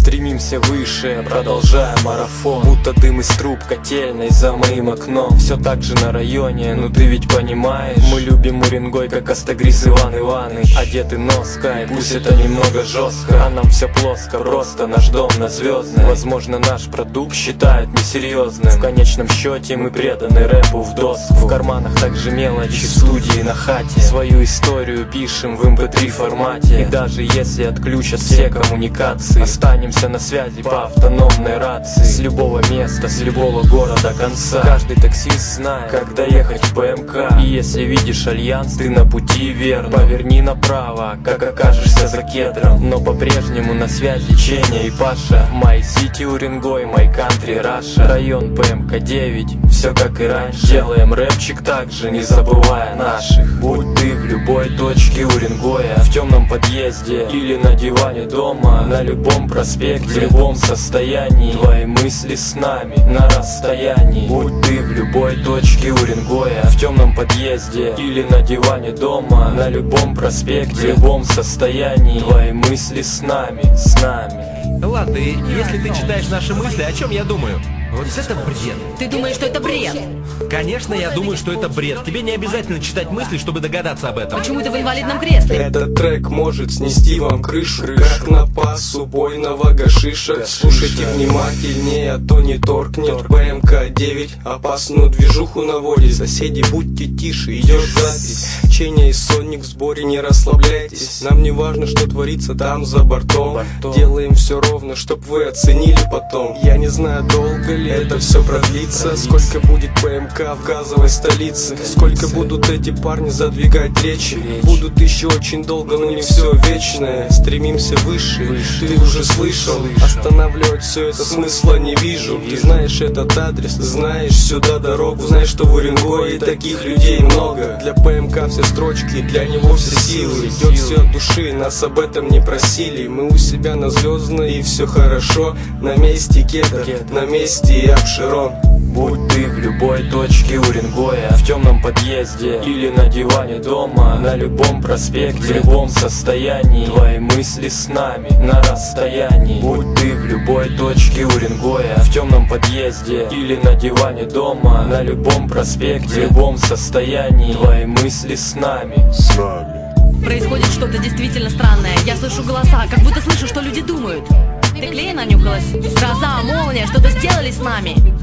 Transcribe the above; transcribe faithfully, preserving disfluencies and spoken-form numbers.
стремимся выше, продолжая марафон. Будто дым из труб котельной за моим окном. Все так же на районе, ну ты ведь понимаешь. Мы любим Уренгой, как Астагрис Иван Иваныч. Одеты ноской, пусть это немного жестко, а нам все плоско, просто наш дом на звездной. Возможно, наш продукт считают несерьезным. В конечном счете мы преданы рэпу в доску. В карманах также мелочи, в студии на хате. Свою историю пишем в эм пэ три формате. И даже если отключат все коммуникации, останемся на связи по автономной рации. С любого места, с любого города конца. Каждый таксист знает, как доехать в бэ эм ка. И если видишь альянс, ты на пути верно. Поверни направо, как окажешься за кедром. Но по-прежнему на связи Ченя и Паша. My City Уренгой, My Country Russia. Район пэ эм ка девять, все как и раньше. Делаем рэпчик также, не забывая наших. Будь ты в любой точке Уренгоя, в темном подъезде или на диване дома, на любом проспекте, в любом состоянии, твои мысли с нами на расстоянии. Будь ты в любой точке Уренгоя, в темном подъезде или на диване дома, на любом проспекте, в любом состоянии, твои мысли с нами, с нами. Лады, если ты читаешь наши мысли, о чем я думаю? Вот это бред. Ты думаешь, что это бред? Конечно, я думаю, что это бред. Тебе не обязательно читать мысли, чтобы догадаться об этом. Почему ты в инвалидном кресле? Этот трек может снести вам крышу, как на пас убойного гашиша. Слушайте внимательнее, а то не торкнет. бэ эм ка девять опасную движуху наводит. Соседи, будьте тише, идет запись. Ченя и Соник в сборе, не расслабляйтесь. Нам не важно, что творится там за бортом. Делаем все ровно, чтоб вы оценили потом. Я не знаю, долго ли это все продлится. Сколько будет бэ эм ка в газовой столице? Сколько будут эти парни задвигать речи? Будут еще очень долго, но не все вечное. Стремимся выше, ты уже слышал. Останавливать все это смысла не вижу. Ты знаешь этот адрес, знаешь сюда дорогу. Знаешь, что в Уренгое таких людей много. Для пэ эм ка все строчки, для него все силы. Идет все от души, нас об этом не просили. Мы у себя на Звездной и все хорошо. На месте кедр, на месте и обширон. Будь ты в любой точке Уренгоя, в темном подъезде или на диване дома, на любом проспекте, в любом состоянии, твои мысли с нами на расстоянии. Будь ты в любой точке Уренгоя, в темном подъезде или на диване дома, на любом проспекте, в любом состоянии, твои мысли с нами. С нами. Происходит что-то действительно странное. Я слышу голоса, как будто слышу, что люди думают. Ты клея нанюхалась? Гроза, молния, что-то сделали с нами.